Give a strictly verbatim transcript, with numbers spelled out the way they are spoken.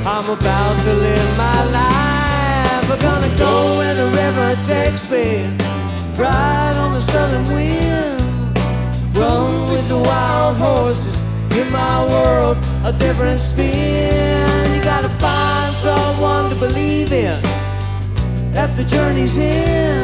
I'm about to live my life. I'm gonna go where the river takes me, ride on the southern wind, run with the wild horses, give my world a different spin. You gotta find someone to believe in, that the journey's in.